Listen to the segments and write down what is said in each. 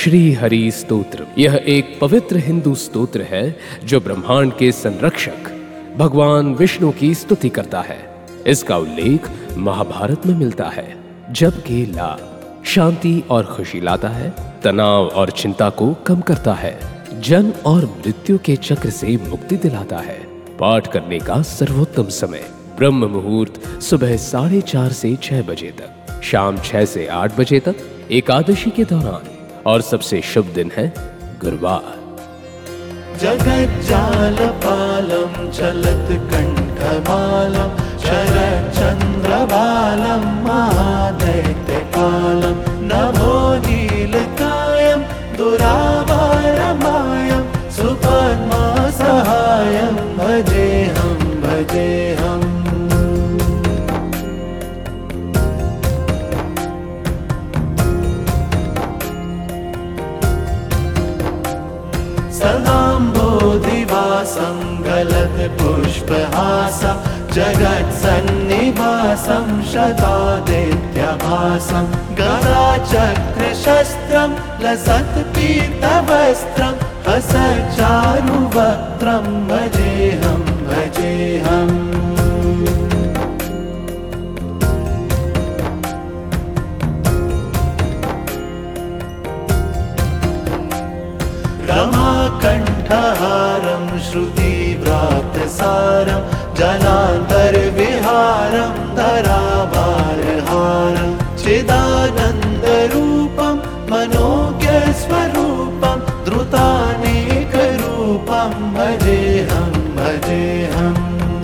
श्री हरि स्तोत्र। यह एक पवित्र हिंदू स्तोत्र है जो ब्रह्मांड के संरक्षक भगवान विष्णु की स्तुति करता है। इसका उल्लेख महाभारत में मिलता है। जबकि लाभ शांति और खुशी लाता है, तनाव और चिंता को कम करता है, जन्म और मृत्यु के चक्र से मुक्ति दिलाता है। पाठ करने का सर्वोत्तम समय ब्रह्म मुहूर्त सुबह 4:30 से 6 बजे तक, शाम 6 से 8 बजे तक, एकादशी के दौरान, और सबसे शुभ दिन है गुरुवार। जगज्जालपालं चलत कंठमालं शरच्चन्द्रबालं महादैत्यकालं नभो नीलकायं दुरावारमायं सुपद्मासहायं भजेऽहं भजेऽहम्। सदाम्बोधिवासं गलत्पुष्पहासं जगत्सन्निवासं शतादित्यभासं गदाचक्रशस्त्रं लसत्पीतवस्त्रं हसच्चारुवक्त्रं भजेऽहं भजेऽहम्। रमाकण्ठहारं श्रुतिव्रातसारं जलान्तर्विहारं धराभारहारं चिदानन्दरूपं मनोज्ञस्वरूपं धृतानेकरूपं भजेऽहं भजेऽहम्।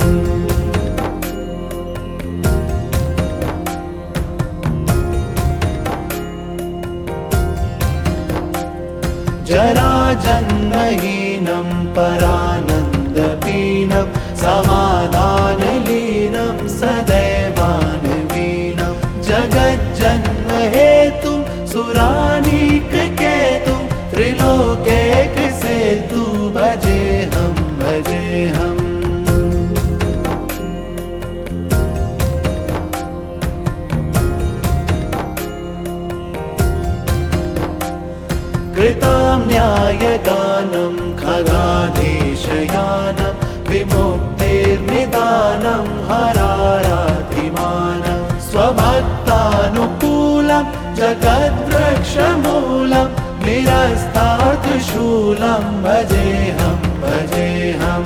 जराजन्महीनं परानन्दपीनं समाधानलीनं सदैवानवीनं जगज्जन्महेतुं सुरानीककेतुं त्रिलोक्यैकसेतु भजेऽहं भजेऽहम्। कृतां न्यायदानं खगाधीशयानं विमुक्तिर्निदानं हराराधिमानं स्वभक्तानुकूलं जगद्वृक्षमूलं निरस्तार्थशूलं भजेऽहं भजेऽहम्।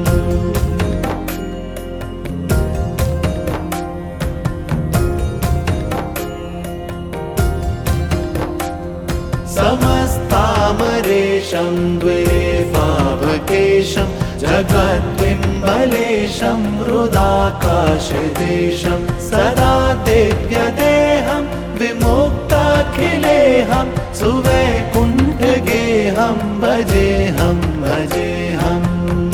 समस्तामरेशं द्विरेफावकेशं जगद्बिम्बलेशं हृदाकाशदेशं सदा दिव्यदेहं विमुक्ताखिलेहं सुवैकुण्ठगेहं भजेऽहं भजेऽहम्।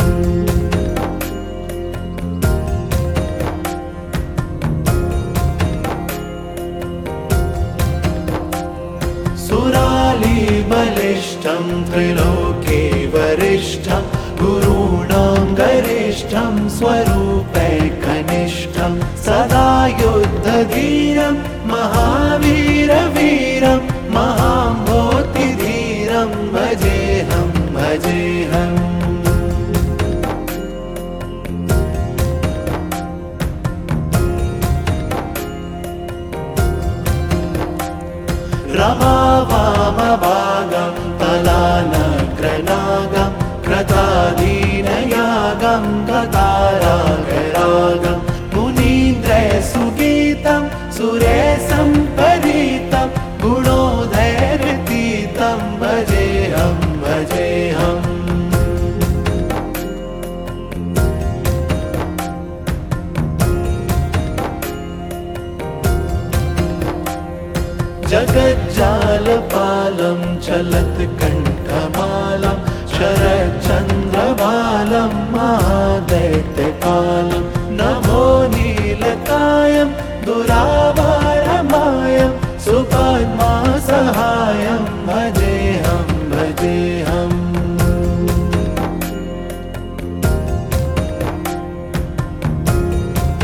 सुरालीबलिष्ठं त्रिलोके वरिष्ठं गुरूणां गरिष्ठं स्वरूपैकनिष्ठं सदा युद्धधीरं महावीरवीरं महाम्भोतिधीरं भजेऽहं भजेऽहम्। रमावामभागं तलानग्रनागं क्रताधीनयागं गतारागरागं मुनीन्द्रैर्सुगीतं सुरेशम्परीतं गुणोदयरतीतं भजेऽहं भजेऽहम्। जगज्जालपालं चलत कंठमालं शरच्चन्द्रबालं महादैत्यकालं नभो नीलकायं दुरावारमायं सुपद्मासहायं भजेऽहं भजेऽहम्।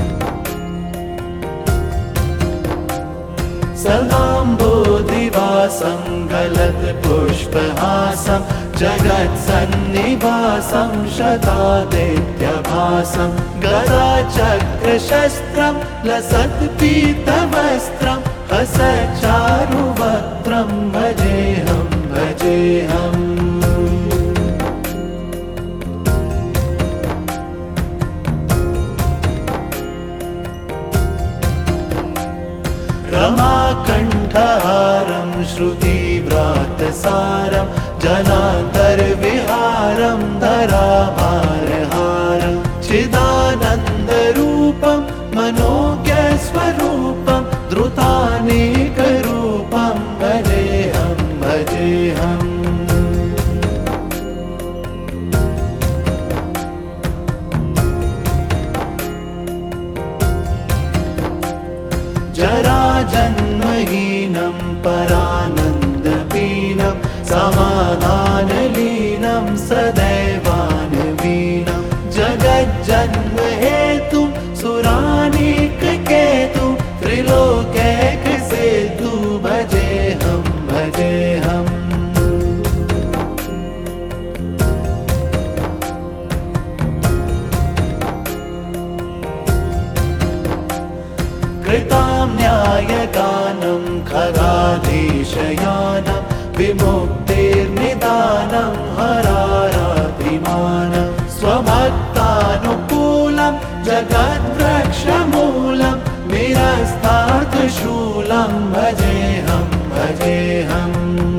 सदाम्बोधिवासं निवासं गलत्पुष्पहासं जगत्सन्निवासं शतादित्यभासं गदाचक्रशस्त्रं लसत्पीतवस्त्रं हसच्चारुवक्त्रं भजेऽहं भजेऽहम् रमाकण्ठहारं श्रुतिव्रातसारं जनान्तर्विहारं धराभारहारं चिदानन्दरूपं मनोज्ञस्वरूपं धृतानेकरूपं भजेऽहं भजेऽहम् जराजन्महीनं परानन्दपीनं समाधानलीनं सदैवानवीनं जगज्जन्महेतुं सुरानीककेतुं त्रिलोकैकसेतु भजेऽहं भजेऽहम् कृतां न्यायगानं खगाधीशयानं विमुक्तिर्निदानं हरारातिमानं स्वभक्तानुकूलं जगद्वृक्षमूलं निरस्तार्थशूलं भजेऽहं भजेऽहम्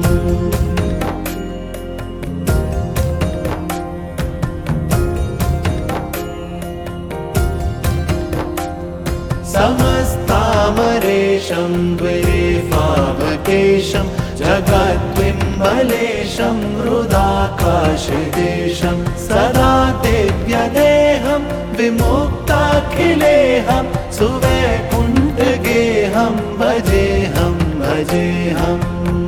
समस्तामरेशं द्विरेफावकेशं जगद्बिम्बलेशं हृदाकाशदेशं सदा दिव्यदेहं विमुक्ताखिलेहं सुवैकुण्ठगेहं भजेऽहं भजेऽहम्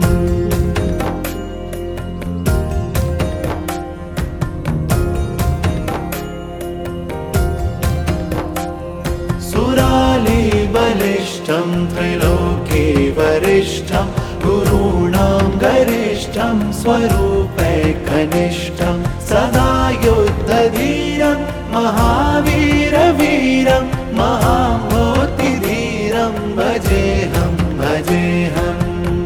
सुरालीबलिष्ठं त्रिलोके वरिष्ठं गुरूणां गरिष्ठं स्वरूपैकनिष्ठं सदा युद्धधीरं महावीरवीरं महामोतिधीरं भजेऽहं भजेऽहम्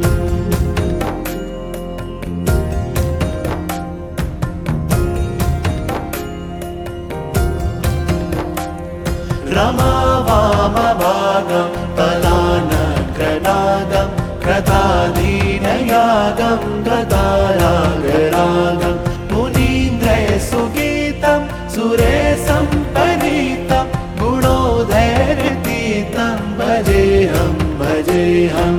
रमावामभागं तलानग्रनादं कृताधीनयागं गदारागरागं मुनीन्द्रैर्सुगीतं सुरेशम्परीतं गुणोदैर्तीतं भजेऽहं भजेऽहम्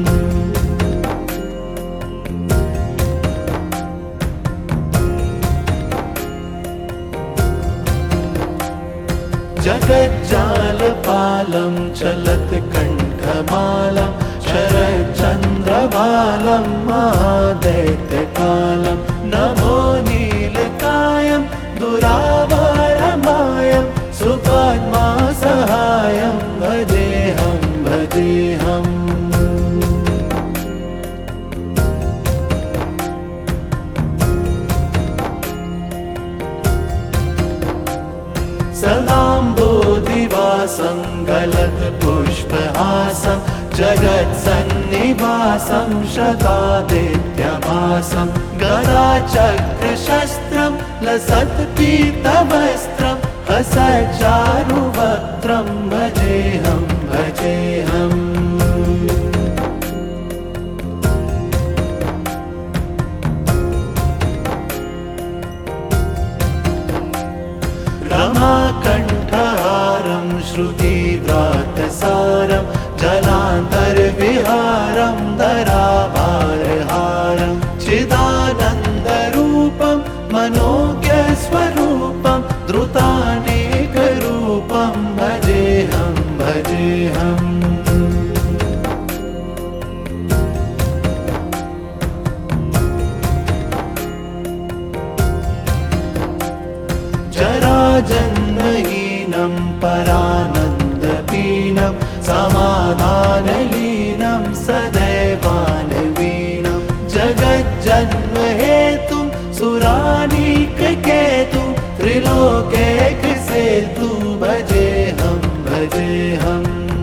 जगज्जालपालं चलत्कण्ठमालं शरच्चन्द्रबालं महादैत्यकालं नमो नीलकायं दुरावरमायं सुपद्मासहायं भजेऽहं भजेऽहम् सदाम्बोधिवासं गलत्पुष्पहासं जगत्सन्निवासं शतादित्यभासं गदाचक्रशस्त्रं लसत्पीतवस्त्रं हसच्चारुवक्त्रं भजेऽहं भजेऽहम् रमाकण्ठहारं श्रुतिव्रातसारं जनान्तर्विहारं धराभारहारं चिदानन्दरूपं मनोज्ञस्वरूपं धृतानेकरूपं भजेऽहं भजेऽहम् जराजन्महीनं परानन्दपीनं समाधानलीनं सदैवानवीनं जगज्जन्म हेतु सुरानीककेतु त्रिलोकैक सेतु भजेऽहं भजेऽहम्।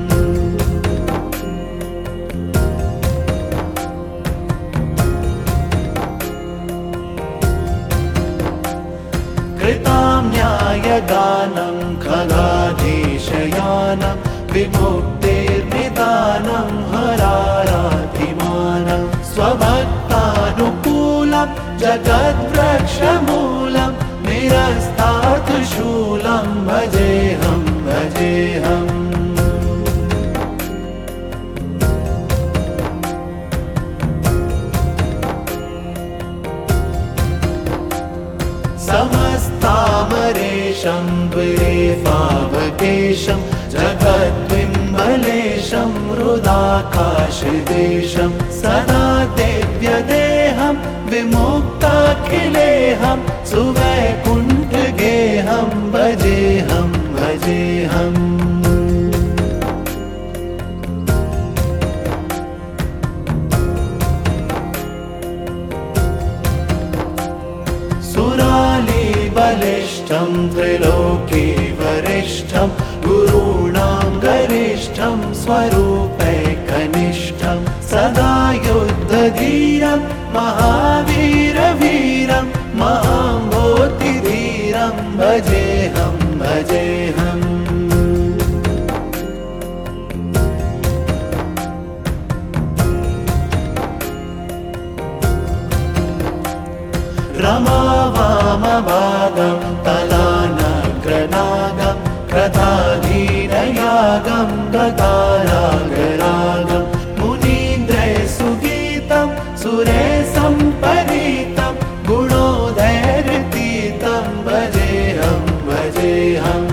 कृतां न्यायगानं खगाधीशयानं विमुक्तिर्निदानं हराराधिमानं स्वभक्तानुकूलं जगद्वृक्षमूलं निरस्तार्थशूलं भजेऽहं भजेऽहम्। समस्तामरेशं द्विरेफावकेशं जगद्विम्बलेशं हृदाकाशदेशं सदा दिव्यदेहं विमुक्ताखिलेऽहं सुवैकुण्ठगेहं भजेऽहं भजेऽहम्। बलिष्ठं त्रिलोकी वरिष्ठं गुरूणां गरिष्ठं स्वरूपैकनिष्ठं सदा युद्धधीरं महावीरवीरं महाम्भोतिधीरं भजेऽहं भजेऽहम्। रमावामभागं तलानग्रनागं कृताधीनयागं गदारागरागं मुनीन्द्रैर्सुगीतं सुरैर्सम्परीतं गुणोदयतीतं भजेऽहं भजेऽहम्।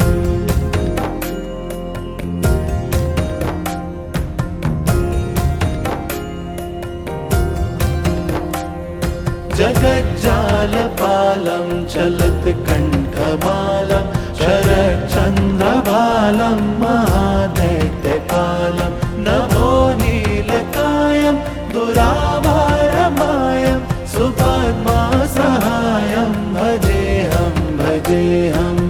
जगज्जालपालं चलत्कण्ठमालं शरच्चन्द्रबालं महादैत्यकालं नभो नीलकायं दुरावारमायं सुपद्मासहायं भजेऽहं भजेऽहम्।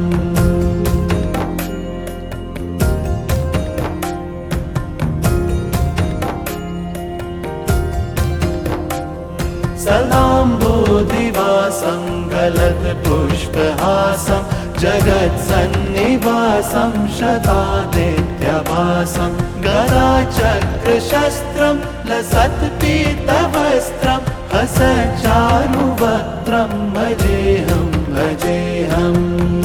सदाम्बोधिवासं गलत्पुष्पहासं जगत्सन्निवासं शतादित्यभासं गदाचक्रशस्त्रं लसत्पीतवस्त्रं हसच्चारुवक्त्रं भजेऽहं भजेऽहम्।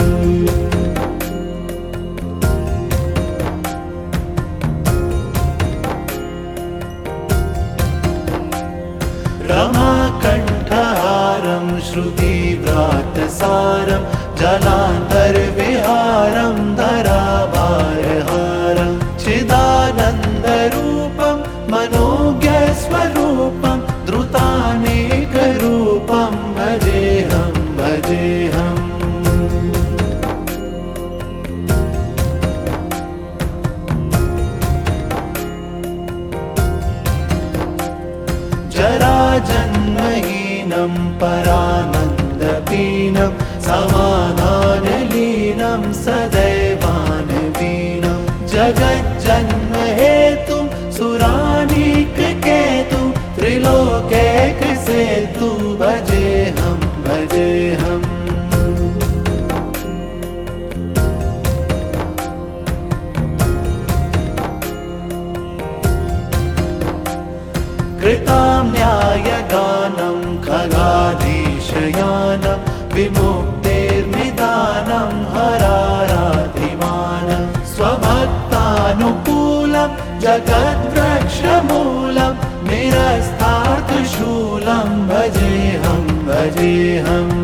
रमाकण्ठहारं श्रुतिव्रातसारं जलान्तर्विहारं धराभारहारं चिदानन्दरूपं मनोज्ञस्वरूपं द्रुतानेकरूपं भजेऽहं भजेऽहम्। जराजन्महीनं परानन्दपीनं समाधानलीनं सदैवानवीनं जगज्जन्महेतुं सुरानीककेतुं त्रिलोकैकसेतु भजेऽहं भजेऽहम्। कृतां न्यायगानं खगाधीशयानं विमुक्तिर्निदानं हराराधिमानं स्वभक्तानुकूलं जगद्वृक्षमूलं निरस्तार्थशूलं भजेऽहं भजेऽहम्।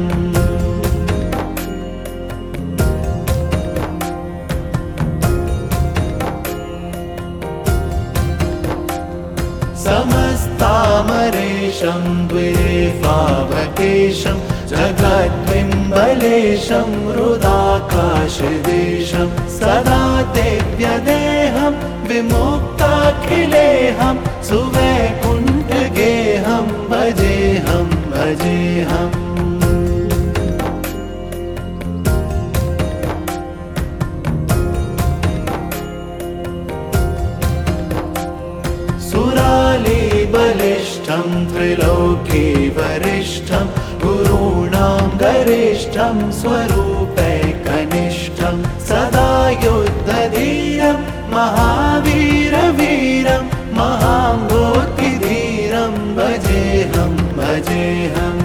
समस्तामरेशं द्विरेफावकेशं जगद्विम्बलेशं हृदाकाशदेशं सदा दिव्यदेहं विमुक्ताखिलेऽहं सुवैकुण्ठगेहं भजेऽहं भजेऽहम् सुरालीबलिष्ठं त्रिलोकी वरिष्ठं गुरूणां गरिष्ठं स्वरूपैकनिष्ठं सदा युद्धधीरं महावीरवीरं महाम्भोतिधीरं भजेऽहं भजेऽहम्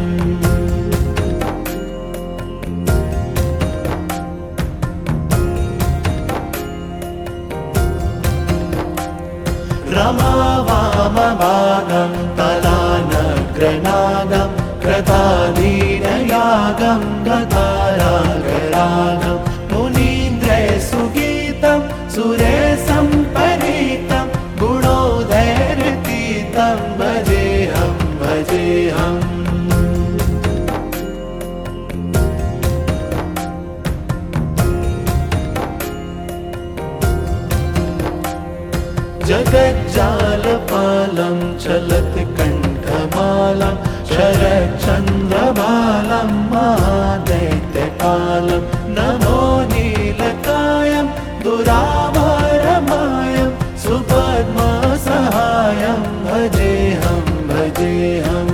रमावामभागं तलानग्रनादं कृतादीनयागं गतारागरागं मुनीन्द्रैर्सुगीतं सुरेशम्परीतं गुणोदैर्तीतं भजेऽहं भजेऽहम् जगज्जालपालं चलत्कण्ठमालं शरच्चन्द्रबालं महादैत्यकालं नमो नीलकायं दुरावरमायं सुपद्मसहायं भजेऽहं भजेऽहम्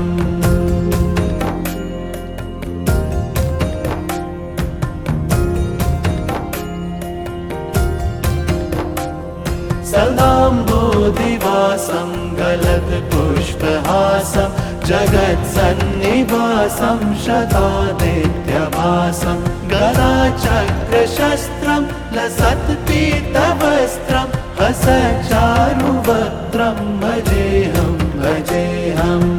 सदाम्बोधिवासं गलत्पुष्पहासं जगत्सन्निवासं शतादित्यभासं गदाचक्रशस्त्रं लसत्पीतवस्त्रं हसच्चारुवक्त्रं भजेऽहं भजेऽहम्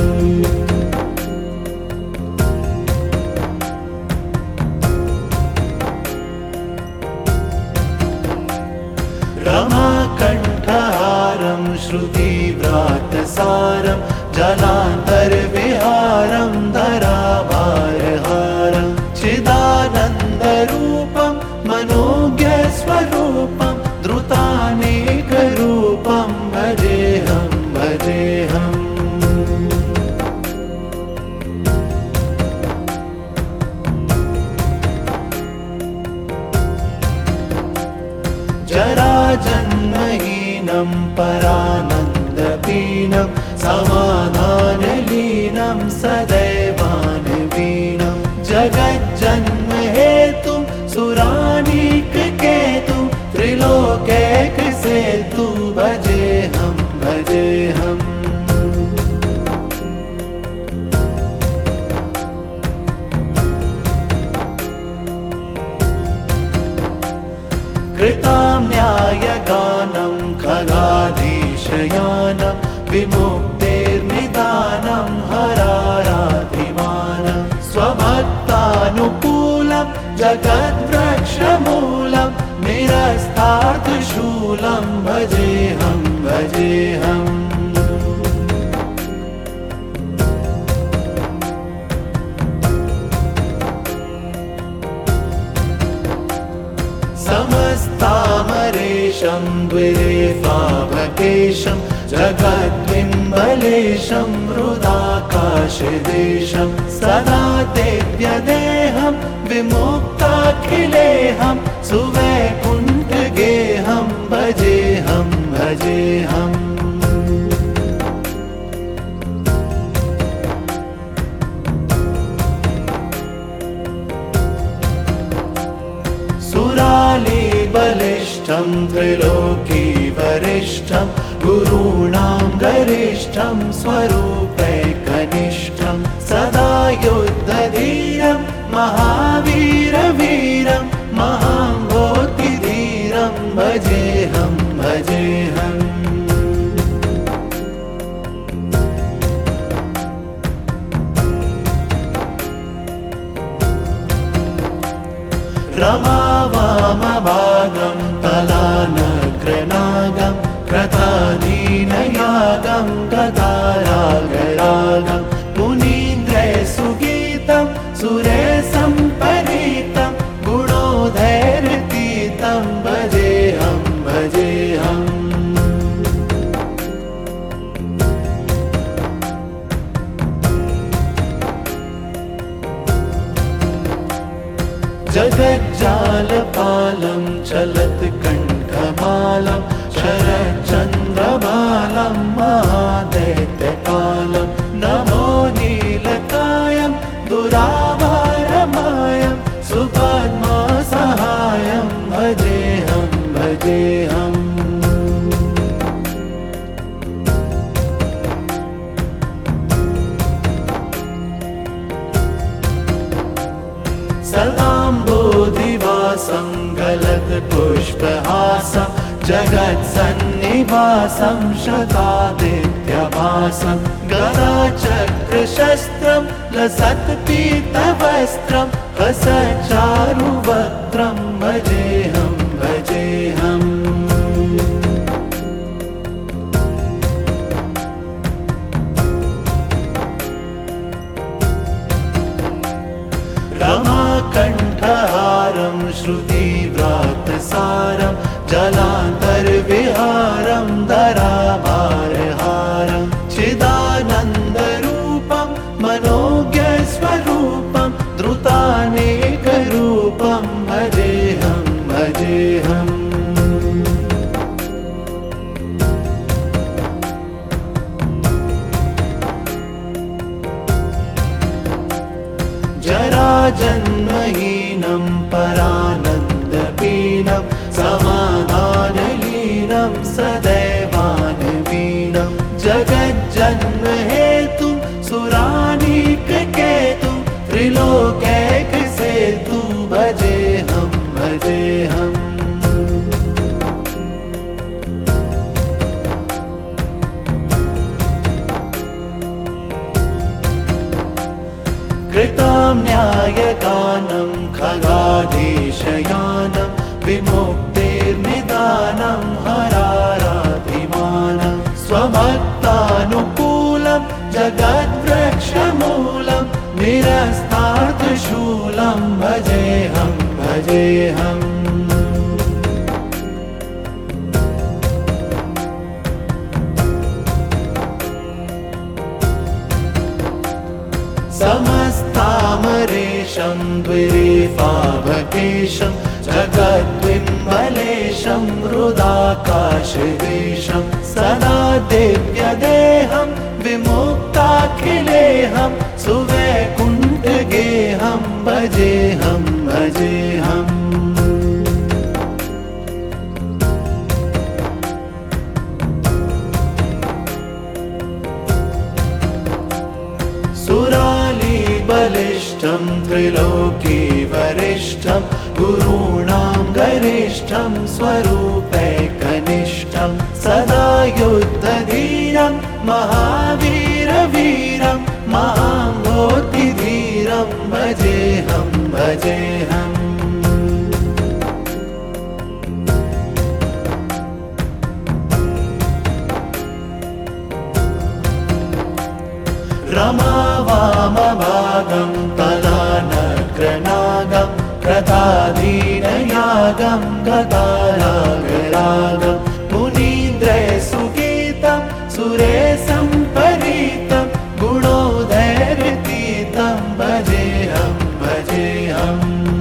रमाकण्ठहारं श्रुतिव्रातसारं जलान्तर्विहारं धराभारहारं चिदानन्दरूपं मनोज्ञस्वरूपं धृतानेकरूपं भजेऽहं भजेऽहम् जराजन्महीनं परानन्दपीनं समाधानलीनं सदैवानवीनं जगज्जन्महेतुं सुरानीककेतुं त्रिलोकैकसेतु भजेऽहं भजेऽहम् कृतां न्यायगानं खगाधीशयानं विमुक्तेर्निदानं हराराधिमानं स्वभक्तानुकूलं जगद्वृक्षमूलं निरस्तार्थशूलं भजेऽहं भजेऽहम् समस्तामरेशं द्विरेफाभकेशं जगद्बिम्बलेशं हृदाकाशदेशं सदा तेऽप्यदेहं विमुक्ताखिलेऽहं सुवैकुण्ठगेहं भजेऽहं भजेऽहम् सुरालीबलिष्ठं त्रिलोकी वरिष्ठं गुरूणां गरिष्ठं स्वरूपैकनिष्ठं सदा युद्धधीरं महावीरवीरं महाम्भोतिधीरं भजेऽहं भजेऽहम् रमावामभागं तलानग्रनागं कृतादीनयागं गतारागरागं मुनीन्द्रैर्सुगीतं सुरेशम्परीतं गुणोदैर्तीतं भजेऽहं भजेऽहम् जगज्जालपालं चलत्कण्ठमालं शरच्चन्द्रबालं महादैत्यकालं नमो नीलकायं दुरावारमायं सुपद्मासहायं भजेऽहं भजेऽहम् सदाम्बोधिवासं गलत्पुष्पहासं जगत्सन्निवासं शतादित्यभासं गदाचक्रशस्त्रं लसत्पीतवस्त्रं हसच्चारुवक्त्रं भजेऽहं भजेऽहम् रमाकण्ठहारं श्रुतिव्रातसारं जलान्तर्विहारं धराभारहारं चिदानन्दरूपं मनोज्ञस्वरूपं धृतानेकरूपं भजेऽहं भजेऽहम् जराजन्महीनं परानन्दपीनं समाधानलीनं सदैवानवीनं जगज्जन्महेतुं सुरानीककेतुं त्रिलोकैकसेतुं भजेऽहं भजेऽहम् कृतां न्यायगानं खगाधीशयानं विमुक्तिर्निदानं हराराधिमानं स्वभक्तानुकूलं जगद्वृक्षमूलं निरस्तार्थशूलं भजेऽहं भजेऽहम् समस्तामरेशं द्विरेफाभकेशं जगद्विम्बलेशं हृदाकाशदेशं सदा दिव्यदेहं विमुक्ताखिलेऽहं सुवैकुण्ठगेहं भजेऽहं भजेऽहम् बलिष्ठं त्रिलोकीवरिष्ठं गुरूणां गरिष्ठं स्वरूपैकनिष्ठं सदा युद्धधीरं महावीरवीरं महाम्भोतिधीरं भजेऽहं भजेऽहम् रमावामभागं तलानग्रनागं कृताधीनयागं गतारागरागं मुनीन्द्रैर्सुगीतं सुरेशं परीतं गुणोदयतीतं भजेऽहं भजेऽहम्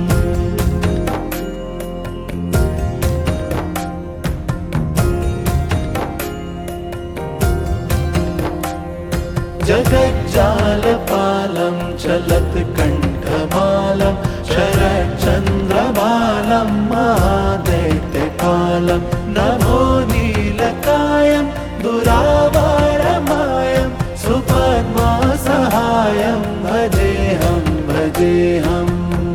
जगज्जालपालं चलत्कण्ठमालं शरच्चन्द्रबालं महादैत्यकालं नमो नीलकायं दुरावारमायं सुपद्मासहायं भजेऽहं भजेऽहम्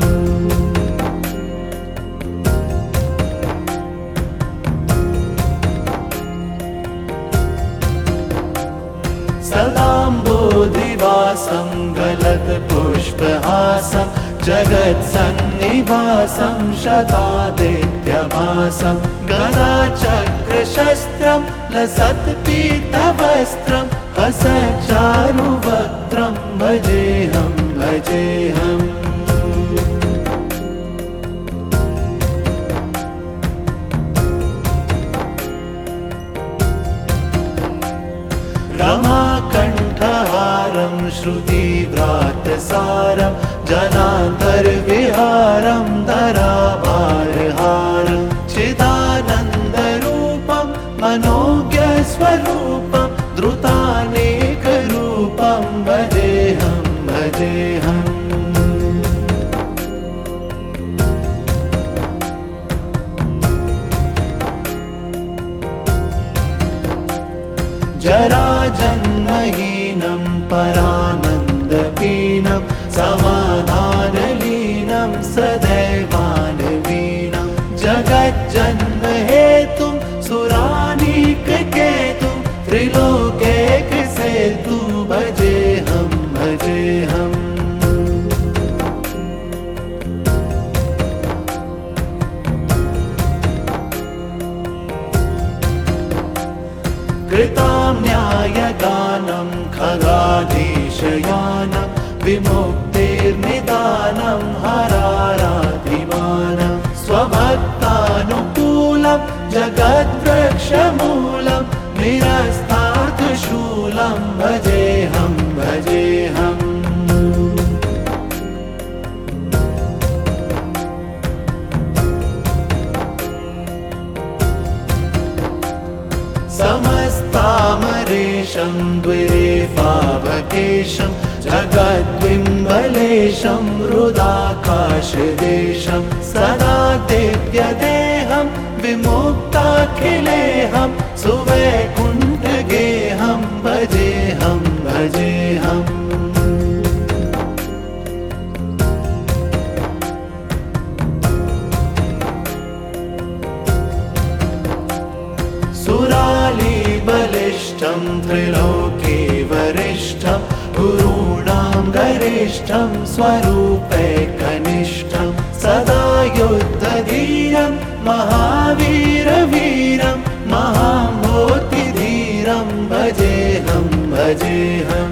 सदाम्बोधिवासं गलत्पुष्पहासं जगत्सन्निवासं शतादित्यभासं गदाचक्रशस्त्रं लसत्पीतवस्त्रं हसच्चारुवक्त्रं भजेऽहं भजेऽहम् रमाकण्ठहारं श्रुतिव्रातसारं जनान्तर्विहारं धराभारहारं चिदानन्दरूपं मनोज्ञस्वरूपं धृतानेकरूपं भजेऽहं भजेऽहम् जराजन्महीनं परानन्दपीनं समाधानलीनं सदैवानवीनं जगज्जन्महेतुं सुरानीककेतुं त्रिलोकैकसेतुं भजेऽहं भजेऽहम् कृतां न्यायगानं खगाधीशयानं विमुक्तिर्निदानं हराराधिमानं स्वभक्तानुकूलं जगद्वृक्षमूलं निरस्तार्थशूलं भजेऽहं भजेऽहम् समस्तामरेशं द्विरेफावकेशं जगद्बिम्बलेशं हृदाकाशदेशं सदा दिव्यदेहं विमुक्ताखिलेऽहं सुवैकुण्ठगेहं भजेऽहं भजेऽहम् सुरालीबलिष्ठं त्रिलोकीवरिष्ठं गुरूणां गरिष्ठं स्वरूपैकनिष्ठं सदा युद्धधीरं महावीरवीरं महाम्भोतिधीरं भजेऽहं भजेऽहम्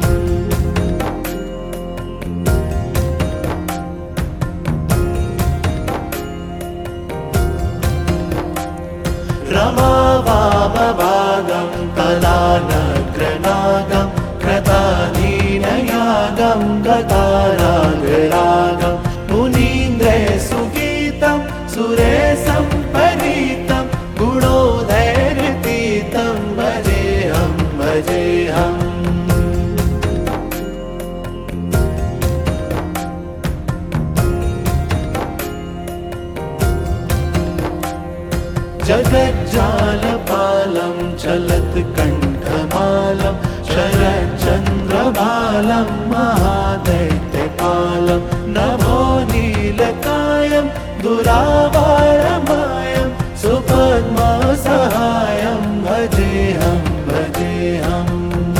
रमावामभागं कलानग्रनागं कृताधीनयागं गतारागरागं मुनीन्द्रसुगीतं सुरेशम्परीतं गुणोदयतीतं भजेऽहं भजेऽहम् जगज्जालपालं चलत्कण्ठमालं शरच्चन्द्रबालं महादैत्यपालं नभो नीलकायं दुरावारमायं सुपद्मसहायं भजेऽहं भजेऽहम्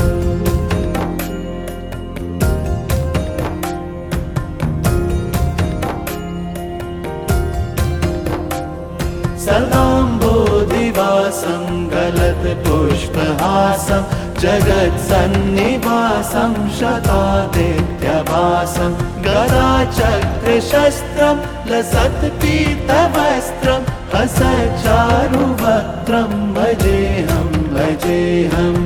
सदाम्बोधिवासं गलत्पुष्पहासं जगत्सन्निवासं शतादित्यभासं गदाचक्रशस्त्रं लसत्पीतवस्त्रं हसच्चारुवक्त्रं भजेऽहं भजेऽहम्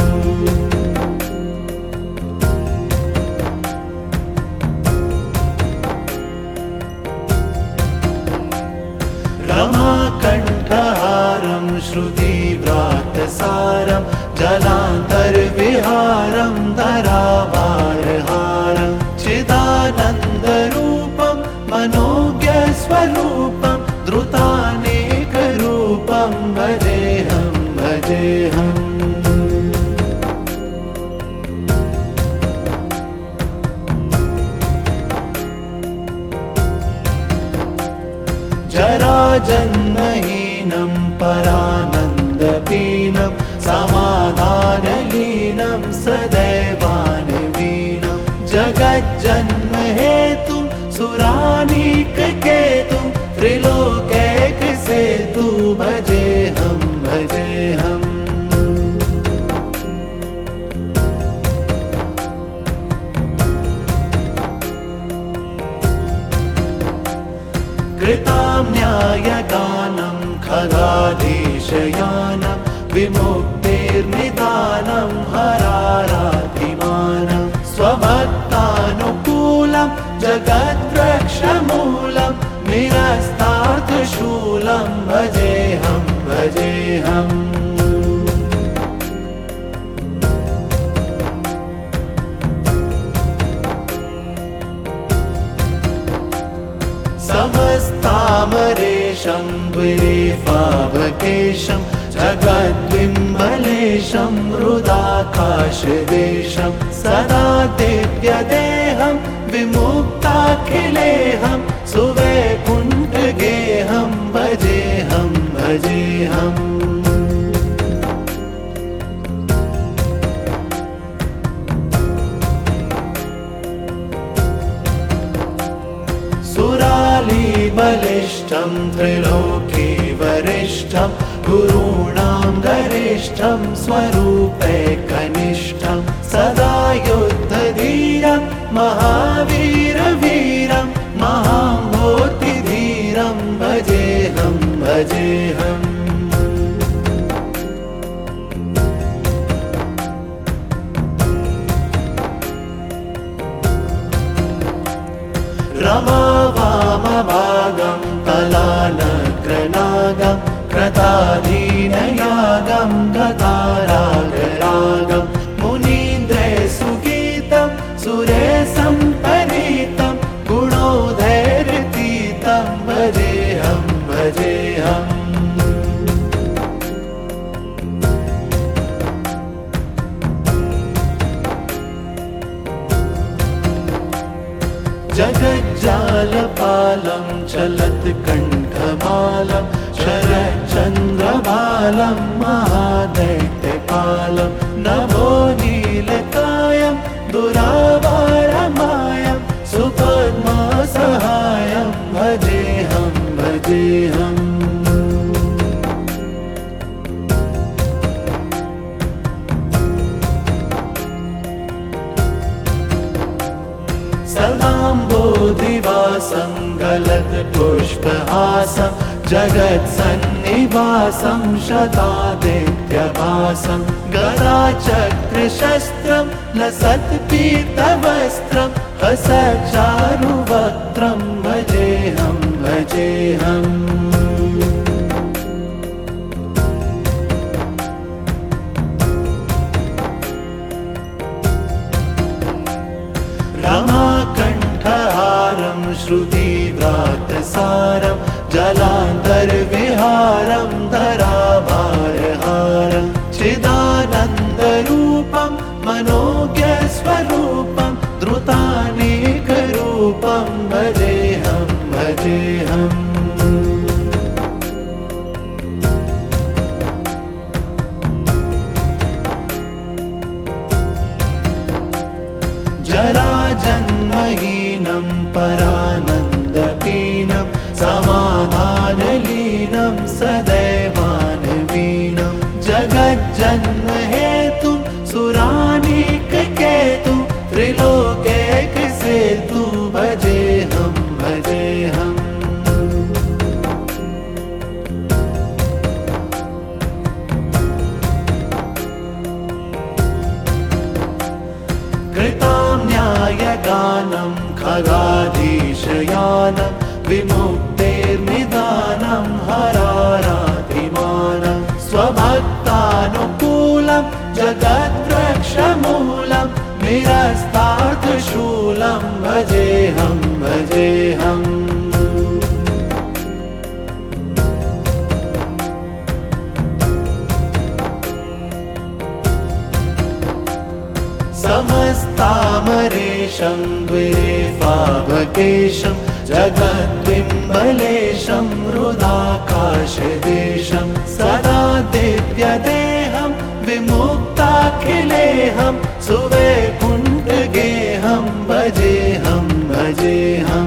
रमाकण्ठहारं श्रुतिव्रातसारं जलान्तर्विहारं धराभारहारं चिदानन्दरूपं मनोज्ञस्वरूपं धृतानेकरूपं भजेऽहं भजेऽहम् जराजन्महीनं परानन्दपीनं समाधानलीनं सदैवानवीनं जगज्जन्महेतुं सुरानीककेतुं त्रिलोकैकसेतुं भजेऽहं भजेऽहम् कृतां न्यायगानं खगाधीशयानं विमुक्तिर्निदानं हराराधिमानं जगद्विम्बलेशं द्विरेफावकेशं जगद्विम्बलेशं हृदाकाशदेशं सदा दिव्यदेहं विमुक्ताखिलेहं सुवैकुण्ठगेहं भजेऽहं भजेऽहम् सुरालीबलिष्ठं त्रिलोकी वरिष्ठं गुरूणां गरिष्ठं स्वरूपैकनिष्ठं सदा युद्धधीरं महावीरवीरं महाम्भोतिधीरं भजेऽहं भजेऽहम् रमावामभागं तलानग्रनागं क्रताधीनयागं गतारागरागं मुनीन्द्रैर्सुगीतं सुरेशं परीतं गुणोधैर्यतीतं भजेऽहं भजेऽहम् जगज्जालपालं चलत्कण्ठमालं शरच्चन्द्रबालं महादैत्यपालं नभो नीलकायं दुरावारमायं सुपद्मसहायं भजेऽहं भजेऽहम् सदाम्बोधिवासं गलत्पुष्पहासं जगत्सन्निवासं शतादित्यभासं गदाचक्रशस्त्रं लसत्पीतवस्त्रं हसच्चारुवक्त्रं भजेऽहं भजेऽहम् रमाकण्ठहारं श्रुतिव्रातसारं जलान्तर्विहारं धराभारहारं चिदानन्दरूपं मनोज्ञस्वरूपं द्रुतानेकरूपं भजेऽहं भजेऽहम् जराजन्महीनं परानन्दकीनं समाधानलीनं सदैवानवीनं जगज्जन्महेतुं सुरानीककेतुं त्रिलोकैकसेतु भजेऽहं भजेऽहम् कृतां न्यायगानं खगाधीशयानं विमुक्तेर्निदानं हरारातिमानं स्वभक्तानुकूलं जगद्रक्षमूलं निरस्तार्थशूलं भजेऽहं भजेऽहम् समस्तामरेशं द्विरेफावकेशं जगद्विम्बलेशं हृदाकाशदेशं सदा दिव्यदेहं विमुक्ताखिलेहं सुवैकुण्ठगेहं भजेऽहं भजेऽहम्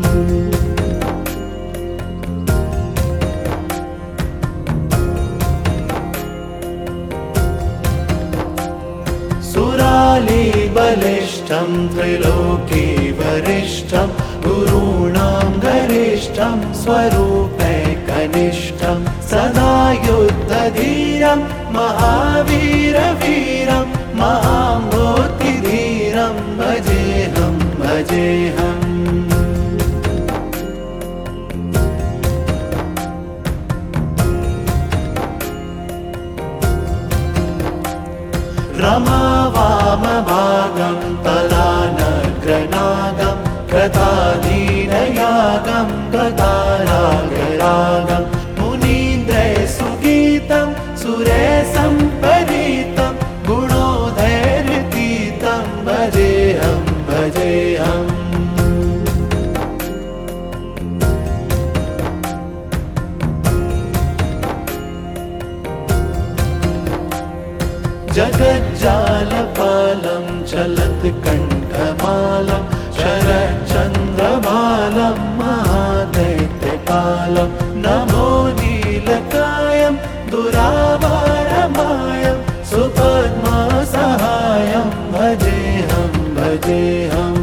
सुरालीबलिष्ठं त्रिलोकी वरिष्ठं गुरूणां गरिष्ठं स्वरूपैकनिष्ठं सदा युद्धधीरं महावीरवीरं महाम्भोतिधीरं भजेऽहं भजेऽहम् रमावामभागं तलानग्रनागं कृताधीनयागं गतारागरागं मुनीन्द्रैः सुगीतं सुरैः सम्परीतं गुणोदयतीतं भजेऽहं भजेऽहम् जगज्जालपालं चलत्कण्ठमालं शरच्चन्द्रमालं महादैत्यकालं नमो नीलकायं दुरावारमायं सुपद्मसहायं भजेऽहं भजेऽहम्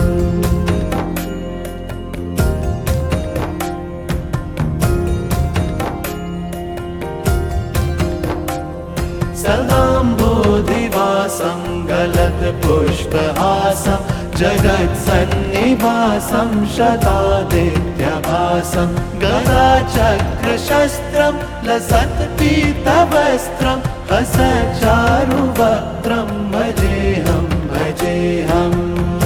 सदाम्बोधिवासं गलत्पुष्पहासं जगत्सन्निवासं शतादित्यभासं गदाचक्रशस्त्रं लसत्पीतवस्त्रं हसच्चारुवक्त्रं भजेऽहं भजेऽहम्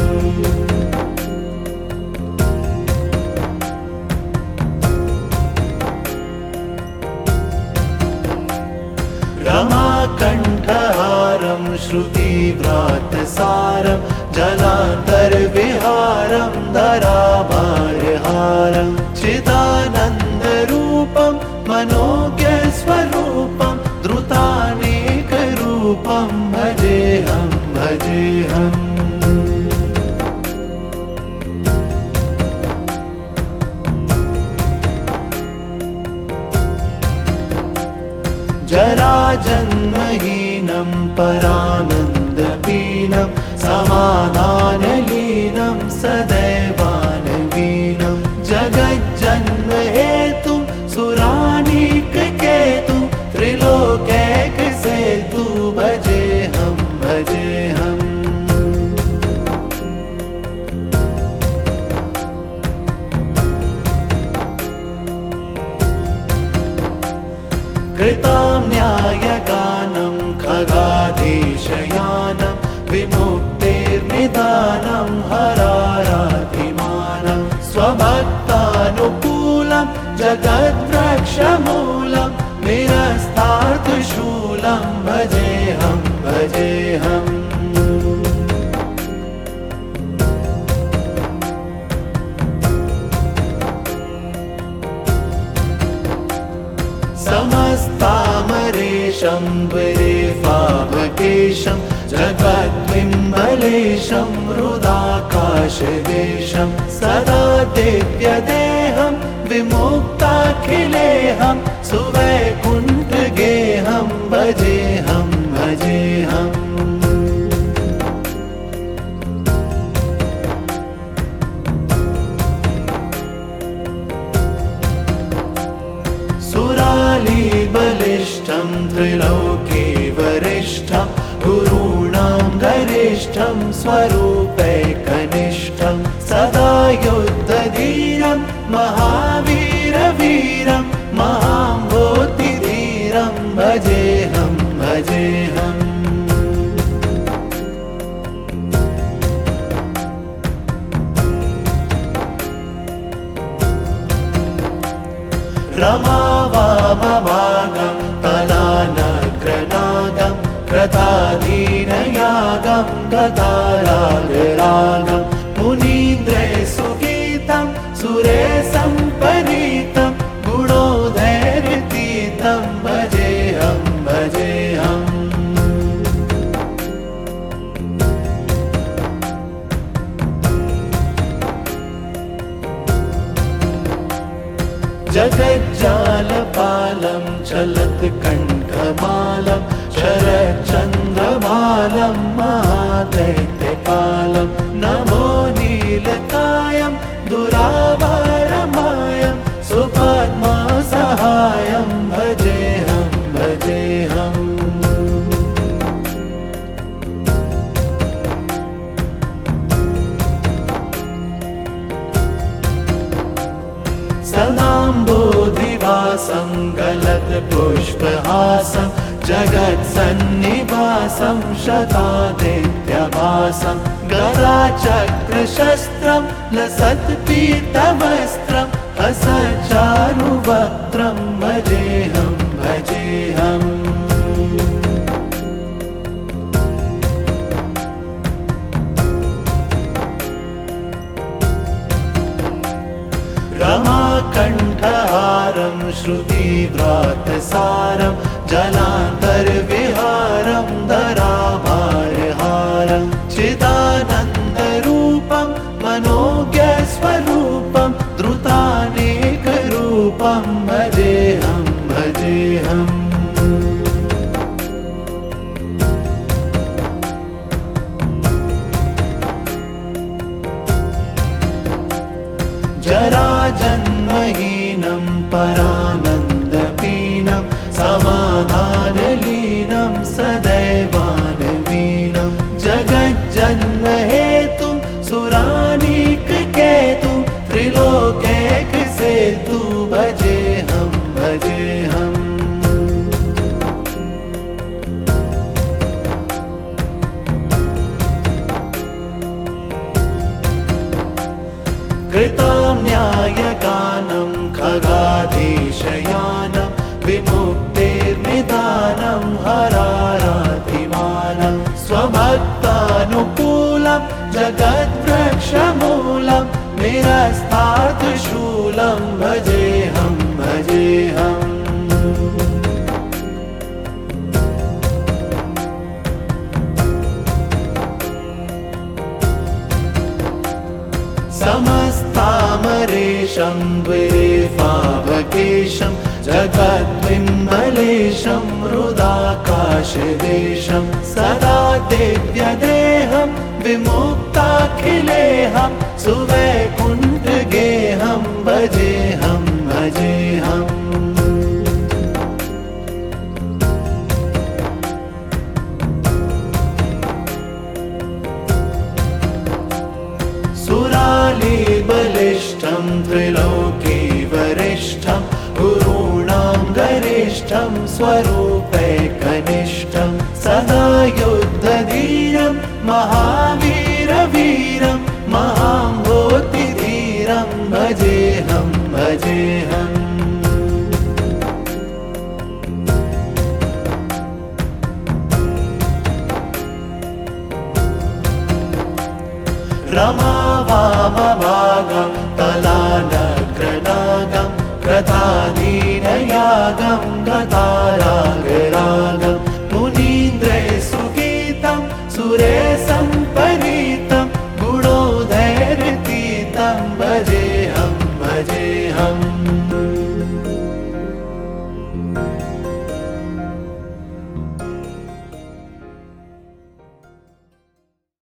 रमाकण्ठहारं श्रुतिव्रातसारं जलान्तर्विहारं धराभारहारं चिदानन्दरूपं मनोज्ञस्वरूपं द्रुतानेकरूपं भजेऽहं भजेऽहम् जराजन्महीनं परानन्दवीनं समाधानलीनं सदैवानवीनं जगज्जन्महेतुं सुरानीककेतुं त्रिलोकैकसेतु भजेऽहं भजेऽहम् कृतां न्यायगानं खगाधीशयानं विमुक्तेर्निदानं हराराधिमानं स्वभक्तानुकूलं जगद्रक्षमूलं निरस्तार्थशूलं भजेऽहं भजेऽहम् समस्तामरेशं द्विरेफाभकेशं जगद्विम्बलेशं हृदाकाशदेशं सदा दिव्यदेहं विमुक्ताखिलेऽहं सुवैकुण्ठगेहं भजेऽहं भजेऽहम् सुरालीबलिष्ठं त्रिलोके वरिष्ठं गुरूणां गरिष्ठं स्वरूपैकनिष्ठं सदा युद्धधीरं महावीरवीरं महाम्भोतिधीरं भजेऽहं भजेऽहम् रमावामभागं तलानग्रनादं कृताधीनयागं गतारागरागं मुनीन्द्रैः सुगीतं सुरैः सम्परीतं गुणोदयतीतं भजेऽहं भजेऽहम् जगज्जालपालं चलत्कण्ठमालं शरच्चन्द्रमालं महादैत्यकालं नमो नीलकायं दुरावारमायं सुपद्मसहायं भजेऽहं भजेऽहम् सदाम्बोधिवासं गलत्पुष्पहासं जगत्सन्निवासं शतादित्यभासं गदाचक्रशस्त्रं लसत्पीतवस्त्रम् असचारुवक्त्रं भजेऽहं भजेऽहम् रमाकण्ठहारं श्रुतिव्रातसारं जलान्तर्विहारं धराभारहारं चिदानन्दरूपं मनोज्ञस्वरूपं द्रुतानेकरूपं भजेऽहं भजेऽहम् जराजन्महीनं परानन्दपीनं समाधानलीनं सदैवानवीनं जगज्जन्महेतुं सुरानीककेतुं त्रिलोकैकसेतु भजेऽहं भजेऽहम् कृतां न्यायगानं खगाधीशयानं विमुक्तिर्निदानं हराराधिमानं स्वभक्तानुकूलं जगद्वृक्षमूलं निरस्तार्थशूलं भजेऽहं भजेऽहम् समस्तामरेशं द्विरेफावकेशं जगद्विम्बलेशं हृदाकाशदेशं सदा दिव्यदेहं विमुक्ताखिलेऽहं सुवैकुण्ठगेहं भजेऽहं भजेऽहम् सुरालीबलिष्ठं त्रिलोकीवरिष्ठं गुरूणां गरिष्ठं स्वरूपैकनिष्ठं सदा युद्धधीरं महावीरवीरं महाम्भोतिधीरं भजेऽहं भजेऽहम् रमावामभागं तलानग्रनागं कृताधीनयागं गतारा